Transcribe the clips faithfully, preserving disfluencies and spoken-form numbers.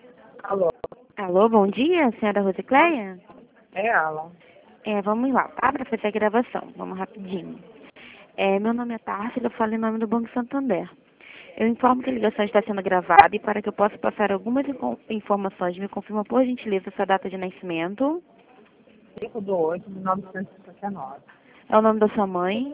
Alô, Alô, bom dia, senhora Rosicléia? é ela. É, vamos lá, tá? Para fazer a gravação, vamos rapidinho. É, meu nome é Tárcia, eu falo em nome do Banco Santander. Eu informo que a ligação está sendo gravada e para que eu possa passar algumas info- informações, me confirma por gentileza sua data de nascimento, cinco de oito de mil novecentos e cinquenta e nove. é o nome da sua mãe,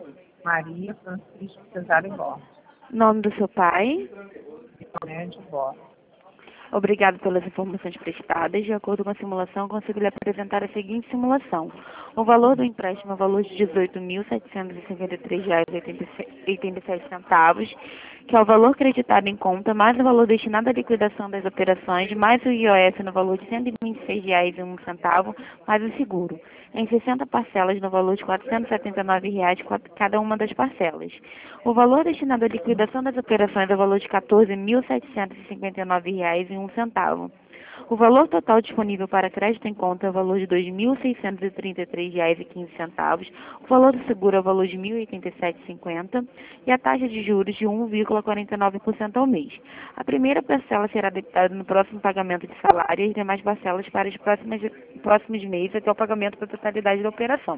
Maria Francisco Cesário Borges. nome do seu pai. Médio Borges. Obrigado pelas informações prestadas. De acordo com a simulação, consigo lhe apresentar a seguinte simulação. O valor do empréstimo é o valor de dezoito mil setecentos e cinquenta e três reais e oitenta e sete centavos, que é o valor creditado em conta, mais o valor destinado à liquidação das operações, mais o I O F no valor de cento e vinte e seis reais e um centavo, mais o seguro, em sessenta parcelas no valor de quatrocentos e setenta e nove reais cada uma das parcelas. O valor destinado à liquidação das operações é o valor de quatorze mil setecentos e cinquenta e nove reais e um centavo. O valor total disponível para crédito em conta é o valor de dois mil seiscentos e trinta e três reais e quinze centavos. O valor do seguro é o valor de mil e oitenta e sete reais e cinquenta centavos e a taxa de juros de um vírgula quarenta e nove por cento ao mês. A primeira parcela será debitada no próximo pagamento de salário e as demais parcelas para os próximos, próximos meses até o pagamento da totalidade da operação.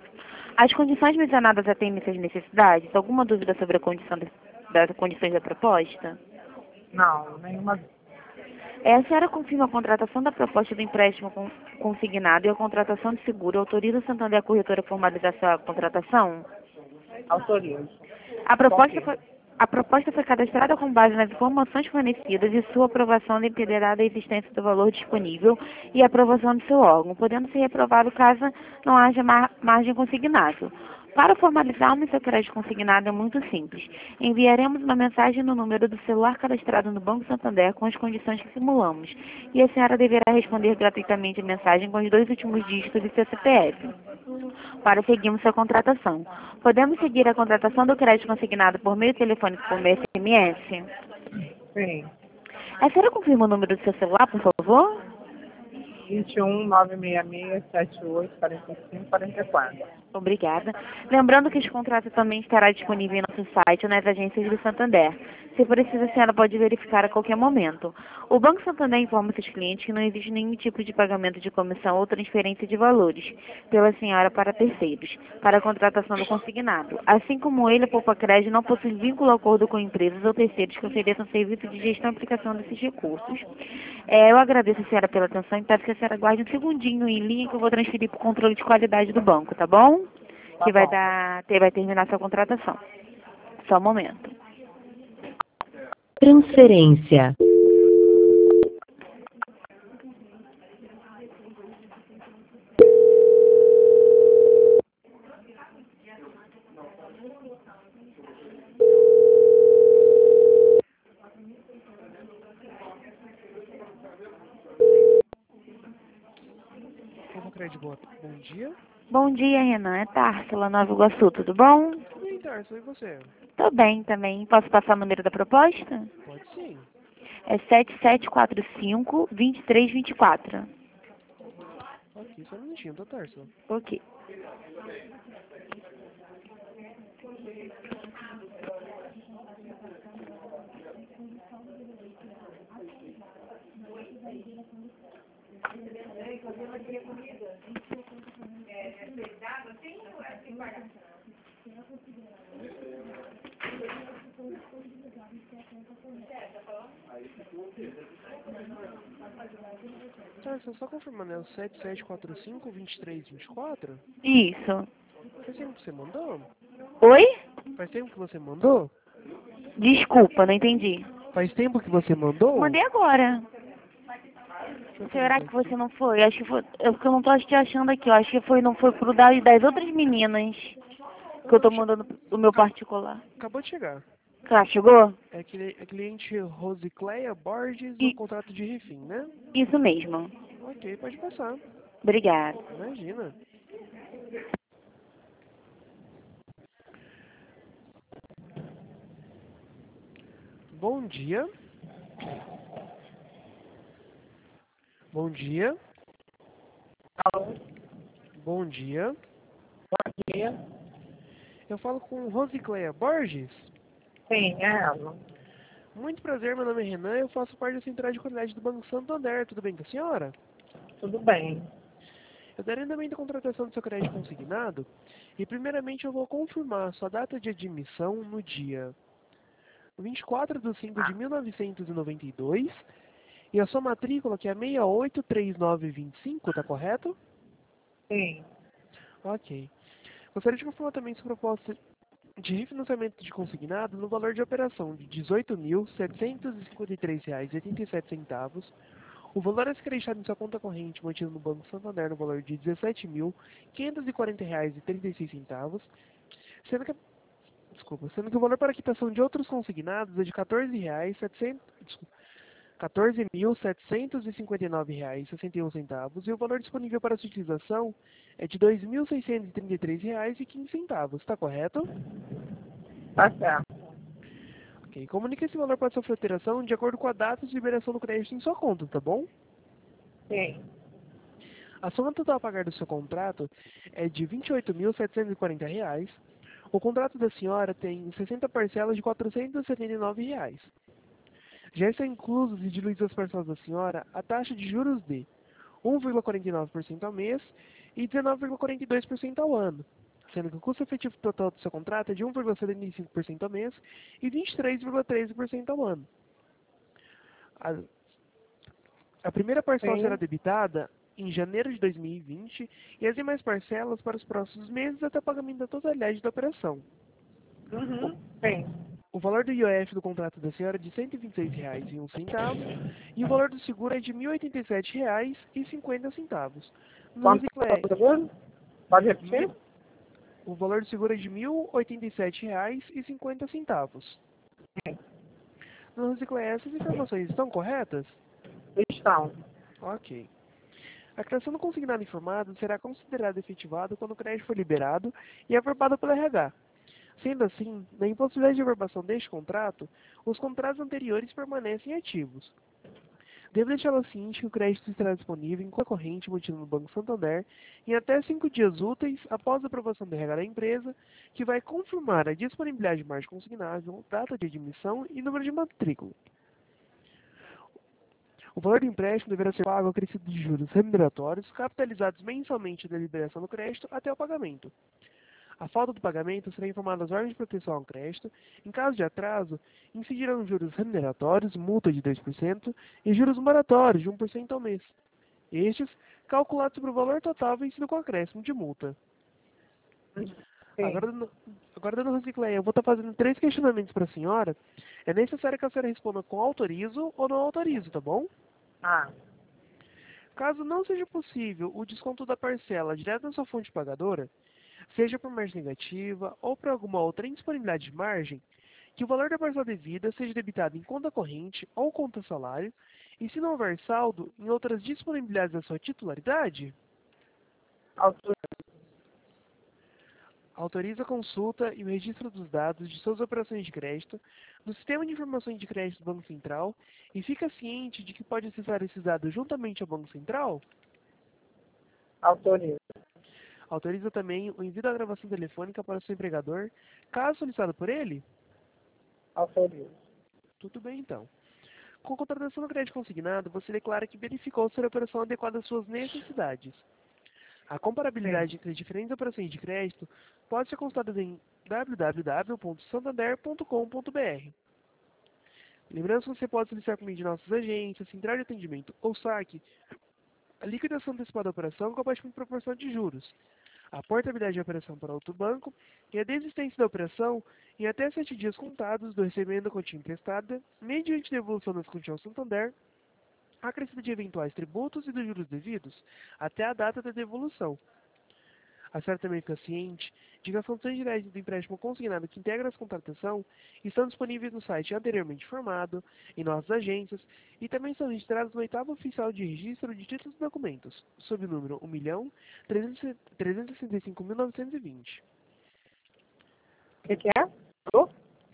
As condições mencionadas atendem suas necessidades? Alguma dúvida sobre a condição de- das condições da proposta? Não, nenhuma. É, a senhora confirma a contratação da proposta do empréstimo con- consignado e a contratação de seguro. Autoriza o Santander a corretora a formalizar sua contratação? Autorizo. A proposta Confirmo. foi, a proposta foi cadastrada com base nas informações fornecidas e sua aprovação dependerá da existência do valor disponível e aprovação do seu órgão, podendo ser reprovado caso não haja mar- margem consignado. Para formalizarmos seu crédito consignado é muito simples. Enviaremos uma mensagem no número do celular cadastrado no Banco Santander com as condições que simulamos. E a senhora deverá responder gratuitamente a mensagem com os dois últimos dígitos de seu C P F para seguirmos sua contratação. Podemos seguir a contratação do crédito consignado por meio telefônico por meio S M S? Sim. A senhora confirma o número do seu celular, por favor? vinte e um, nove seis seis, sete oito, quarenta e cinco, quarenta e quatro. Obrigada. Lembrando que esse contrato também estará disponível em nosso site ou nas agências do Santander. Se precisa, a senhora pode verificar a qualquer momento. O Banco Santander informa seus clientes que não existe nenhum tipo de pagamento de comissão ou transferência de valores pela senhora para terceiros, para a contratação do consignado. Assim como ele, a Poupa Crédito não possui vínculo ou acordo com empresas ou terceiros que ofereçam serviço de gestão e aplicação desses recursos. É, eu agradeço a senhora pela atenção e peço que a senhora guarde um segundinho em linha que eu vou transferir para o controle de qualidade do banco, tá bom? Tá Que vai bom. dar, ter- vai terminar sua contratação. Só um momento. Transferência. Como crédito, boa- bom dia. Bom dia, Renan. É Társila, Nova Iguaçu, tudo bom? Tudo bem, Tarso, e você? Tô bem também. Posso passar o número da proposta? Pode sim. É sete sete quatro cinco, dois três dois quatro. Ok, só um minutinho, tá, Tarso? Ok. Tarso, só confirmando, é o sete sete quatro cinco, dois três dois quatro? Isso. Faz tempo que você mandou? Oi? Faz tempo que você mandou? Desculpa, não entendi. Faz tempo que você mandou? Mandei agora. Deixa eu Será atualizar que você aqui. não foi? Acho que foi. Eu, porque eu não tô te achando aqui. Eu acho que foi, não foi pro das, das outras meninas que eu Não, tô che- mandando do meu ca- particular. acabou de chegar. Tá, chegou? É, cli- é cliente Rosicléia Borges, o E, contrato de refim, né? isso mesmo. Ok, pode passar. Obrigada. Imagina. Bom dia. Bom dia. Alô, Bom dia. bom dia. Eu falo com Rosicléia Borges. Sim, é ela. Muito prazer, meu nome é Renan e eu faço parte da Central de Qualidade do Banco Santander. Tudo bem com a senhora? Tudo bem. Eu darei andamento à contratação do seu crédito consignado e primeiramente eu vou confirmar sua data de admissão no dia vinte e quatro de cinco de mil novecentos e noventa e dois e a sua matrícula, que é seis oito três nove dois cinco, tá correto? Sim. Ok. Gostaria de confirmar também sua proposta de refinanciamento de consignado no valor de operação de dezoito mil setecentos e cinquenta e três reais e oitenta e sete centavos. O valor a ser acreditado em sua conta corrente mantido no Banco Santander no valor de dezessete mil quinhentos e quarenta reais e trinta e seis centavos, sendo que, desculpa, sendo que o valor para quitação de outros consignados é de quatorze reais, setecentos, desculpa, quatorze mil setecentos e cinquenta e nove reais e sessenta e um centavos e o valor disponível para sua utilização é de dois mil seiscentos e trinta e três reais e quinze centavos. Está correto? Tá certo. Ok. Comunique esse valor para sua alteração de acordo com a data de liberação do crédito em sua conta, tá bom? Sim. A soma total a pagar do seu contrato é de vinte e oito mil setecentos e quarenta reais. O contrato da senhora tem sessenta parcelas de quatrocentos e setenta e nove reais. Já estão inclusos e diluídos as parcelas da senhora a taxa de juros de um vírgula quarenta e nove por cento ao mês e dezenove vírgula quarenta e dois por cento ao ano, sendo que o custo efetivo total do seu contrato é de um vírgula setenta e cinco por cento ao mês e vinte e três vírgula treze por cento ao ano. A, a primeira parcela Sim. será debitada em janeiro de dois mil e vinte e as demais parcelas para os próximos meses até o pagamento da totalidade da operação. Uhum. Sim. O valor do I O F do contrato da senhora é de cento e vinte e seis reais e um centavo e o valor do seguro é de mil e oitenta e sete reais e cinquenta centavos. No Quanto é Recicler, o seguro? Pode repetir? mil- o valor do seguro é de mil e oitenta e sete reais e cinquenta centavos. Sim. No Recicler, essas informações estão corretas? Estão. Ok. A criação do consignado informado será considerada efetivada quando o crédito for liberado e averbado pelo R H. Sendo assim, na impossibilidade de averbação deste contrato, os contratos anteriores permanecem ativos. Devo deixá-lo ciente que o crédito estará disponível em conta corrente mantida no Banco Santander em até cinco dias úteis após a aprovação do R H da empresa, que vai confirmar a disponibilidade de margem consignável, data de admissão e número de matrícula. O valor do empréstimo deverá ser pago acrescido de juros remuneratórios, capitalizados mensalmente da liberação do crédito até o pagamento. A falta do pagamento será informada às órgãos de proteção ao crédito. Em caso de atraso, incidirão juros remuneratórios, multa de dois por cento, e juros moratórios de um por cento ao mês. Estes, calculados sobre o valor total vencido com acréscimo de multa. Sim. Agora, dona- agora, dona Rosicléia, eu vou estar fazendo três questionamentos para a senhora. É necessário que a senhora responda com autorizo ou não autorizo, tá bom? Ah. Caso não seja possível o desconto da parcela direto na sua fonte pagadora, seja por margem negativa ou por alguma outra indisponibilidade de margem, que o valor da parcela devida seja debitado em conta corrente ou conta salário, e se não houver saldo, em outras disponibilidades da sua titularidade, Autorizo. autoriza a consulta e o registro dos dados de suas operações de crédito no Sistema de Informações de Crédito do Banco Central e fica ciente de que pode acessar esses dados juntamente ao Banco Central. Autorizo. Autoriza também o envio da gravação telefônica para o seu empregador, caso solicitado por ele. Autorizo. Tudo bem, então. Com a contratação do crédito consignado, você declara que verificou ser a operação adequada às suas necessidades. A comparabilidade Sim. entre as diferentes operações de crédito pode ser constatada em w w w ponto santander ponto com ponto b r. Lembrando que você pode solicitar por meio de nossas agências, central de atendimento ou saque, a liquidação antecipada da operação com a baixa proporção de juros, a portabilidade da operação para outro banco e a desistência da operação em até sete dias contados do recebimento da quantia emprestada, mediante devolução das quantias ao Santander, acrescida de eventuais tributos e dos juros devidos, até a data da devolução. A senhora também fica ciente de que as condições gerais do empréstimo consignado que integra essa contratação estão disponíveis no site anteriormente informado, em nossas agências, e também são registrados no oitavo oficial de registro de títulos e documentos, sob o número um milhão trezentos e sessenta e cinco mil novecentos e vinte. O que, que é? Alô?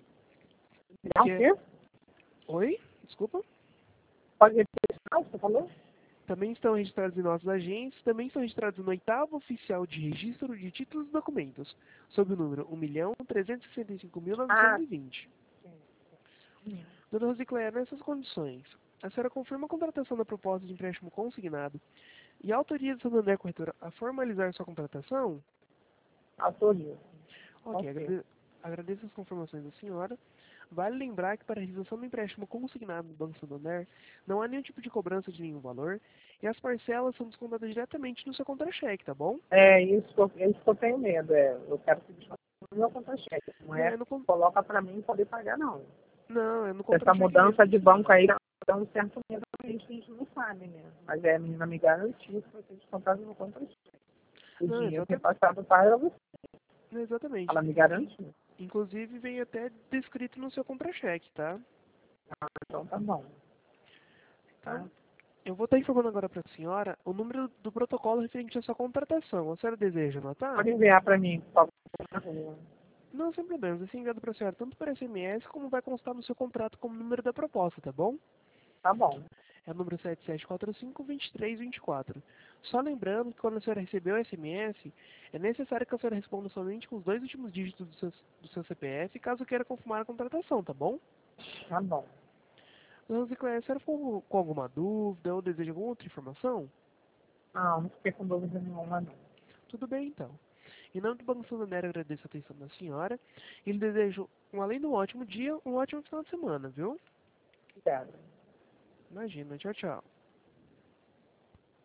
Não, Que o é... quê? Oi? Desculpa? Pode repetir o que você falou? Também estão registrados em nossas agências, também estão registrados no oitavo oficial de registro de títulos e documentos, sob o número um milhão trezentos e sessenta e cinco mil Ah, novecentos e vinte. Dona Rosicléia, nessas condições, a senhora confirma a contratação da proposta de empréstimo consignado e autoriza o Santander Corretora a formalizar sua contratação? Autorizo. Ok, Ok. agrade- agradeço as confirmações da senhora. Vale lembrar que para a realização do empréstimo consignado no Banco Santander, não há nenhum tipo de cobrança de nenhum valor e as parcelas são descontadas diretamente no seu contra-cheque, tá bom? É isso que eu, é isso que eu tenho medo. É, eu quero que desconte no meu conta-cheque. Não Não, é é no, con- coloca para mim poder pagar, não. não, é no Essa contra-cheque mudança mesmo, de banco senhora. aí dá um certo medo pra gente, a gente não sabe, né? Mas é, a menina me garantiu que vai ser descontado no conta-cheque. O Não, dinheiro exata- repassado para você. exatamente. Ela me Inclusive, garantiu. inclusive vem até descrito no seu contra-cheque, tá? Então tá bom. Tá? Então, eu vou estar informando agora para a senhora o número do protocolo referente à sua contratação. A senhora deseja anotar? Pode enviar para mim, por favor. Não, sem problemas. Vai ser enviado para a senhora tanto por S M S como vai constar no seu contrato como número da proposta, tá bom? Tá bom. É o número sete sete quatro cinco, dois três dois quatro. Só lembrando que quando a senhora recebeu o S M S, é necessário que a senhora responda somente com os dois últimos dígitos do seu, do seu C P F, caso queira confirmar a contratação, tá bom? Tá bom. Dona Zicléia, a senhora ficou com alguma dúvida ou deseja alguma outra informação? Não, não fiquei com dúvida nenhuma, não. Tudo bem, então. Em nome do Banco Santander, agradeço a atenção da senhora e lhe desejo, um, além de um ótimo dia, um ótimo final de semana, viu? Obrigada. Imagina. Tchau, tchau.